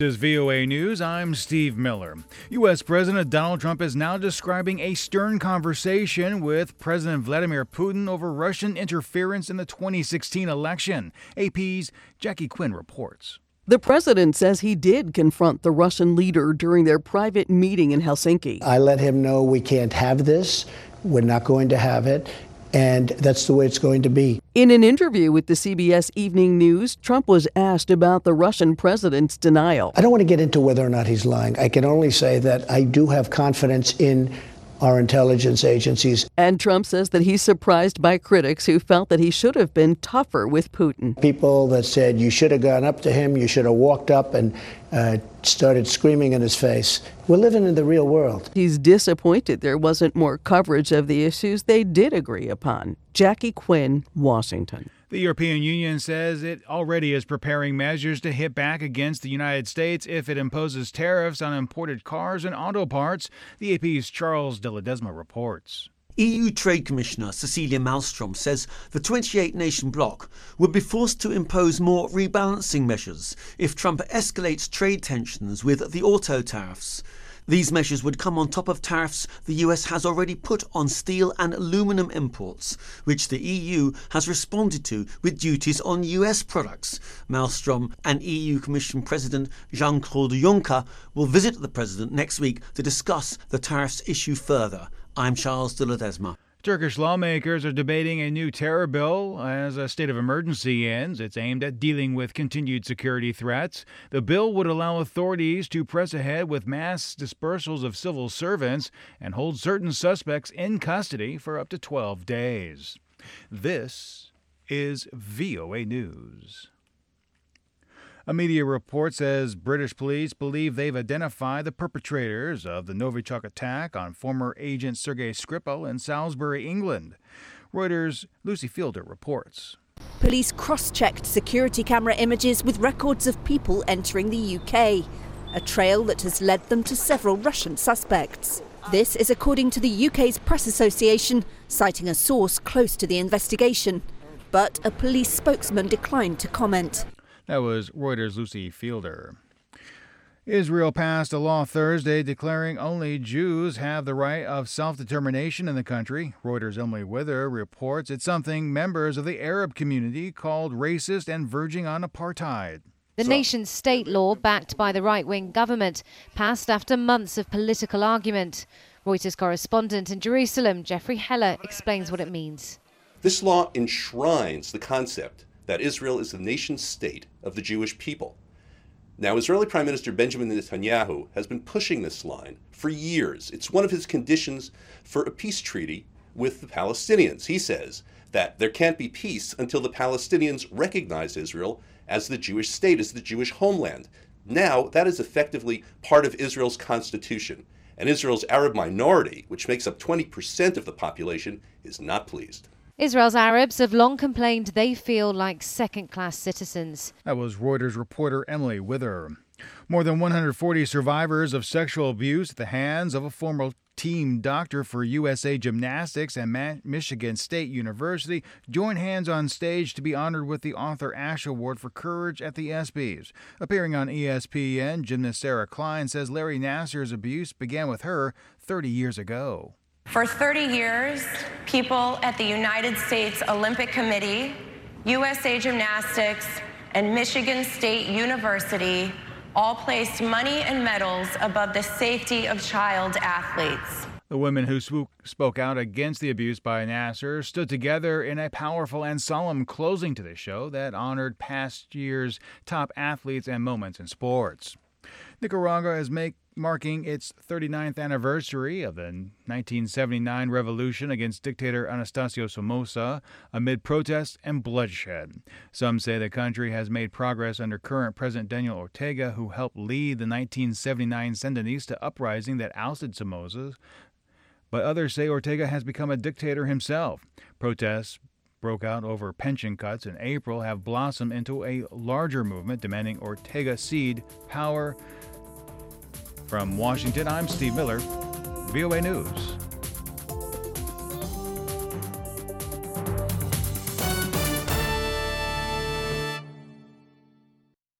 This is VOA News. I'm Steve Miller. U.S. President Donald Trump is now describing a stern conversation with President Vladimir Putin over Russian interference in the 2016 election. AP's Jackie Quinn reports. The president says he did confront the Russian leader during their private meeting in Helsinki. I let him know we can't have this. We're not going to have it. And that's the way it's going to be. In an interview with the CBS Evening News, Trump was asked about the Russian president's denial. I don't want to get into whether or not he's lying. I can only say that I do have confidence in our intelligence agencies. And Trump says that he's surprised by critics who felt that he should have been tougher with Putin. People that said you should have gone up to him, you should have walked up and started screaming in his face. We're living in the real world. He's disappointed there wasn't more coverage of the issues they did agree upon. Jackie Quinn, Washington. The European Union says it already is preparing measures to hit back against the United States if it imposes tariffs on imported cars and auto parts. The AP's Charles de Ledesma reports. EU Trade Commissioner Cecilia Malmström says the 28-nation bloc would be forced to impose more rebalancing measures if Trump escalates trade tensions with the auto tariffs. These measures would come on top of tariffs the US has already put on steel and aluminum imports, which the EU has responded to with duties on US products. Malmström and EU Commission President Jean-Claude Juncker will visit the president next week to discuss the tariffs issue further. I'm Charles de Ledesma. Turkish lawmakers are debating a new terror bill as a state of emergency ends. It's aimed at dealing with continued security threats. The bill would allow authorities to press ahead with mass dispersals of civil servants and hold certain suspects in custody for up to 12 days. This is VOA News. A media report says British police believe they've identified the perpetrators of the Novichok attack on former agent Sergei Skripal in Salisbury, England. Reuters' Lucy Fielder reports. Police cross-checked security camera images with records of people entering the UK, a trail that has led them to several Russian suspects. This is according to the UK's Press Association, citing a source close to the investigation. But a police spokesman declined to comment. That was Reuters' Lucy Fielder. Israel passed a law Thursday declaring only Jews have the right of self-determination in the country. Reuters' Emily Wither reports it's something members of the Arab community called racist and verging on apartheid. The nation-state law, backed by the right-wing government, passed after months of political argument. Reuters correspondent in Jerusalem, Jeffrey Heller, explains what it means. This law enshrines the concept that Israel is the nation-state of the Jewish people. Now, Israeli Prime Minister Benjamin Netanyahu has been pushing this line for years. It's one of his conditions for a peace treaty with the Palestinians. He says that there can't be peace until the Palestinians recognize Israel as the Jewish state, as the Jewish homeland. Now, that is effectively part of Israel's constitution. And Israel's Arab minority, which makes up 20% of the population, is not pleased. Israel's Arabs have long complained they feel like second-class citizens. That was Reuters reporter Emily Wither. More than 140 survivors of sexual abuse at the hands of a former team doctor for USA Gymnastics and Michigan State University joined hands on stage to be honored with the Arthur Ashe Award for Courage at the ESPYs. Appearing on ESPN, gymnast Sarah Klein says Larry Nassar's abuse began with her 30 years ago. For 30 years, people at the United States Olympic Committee, USA Gymnastics, and Michigan State University all placed money and medals above the safety of child athletes. The women who spoke out against the abuse by Nassar stood together in a powerful and solemn closing to the show that honored past year's top athletes and moments in sports. Nicaragua is marking its 39th anniversary of the 1979 revolution against dictator Anastasio Somoza amid protests and bloodshed. Some say the country has made progress under current President Daniel Ortega, who helped lead the 1979 Sandinista uprising that ousted Somoza. But others say Ortega has become a dictator himself. Protests broke out over pension cuts in April have blossomed into a larger movement demanding Ortega cede power. From Washington, I'm Steve Miller, VOA News.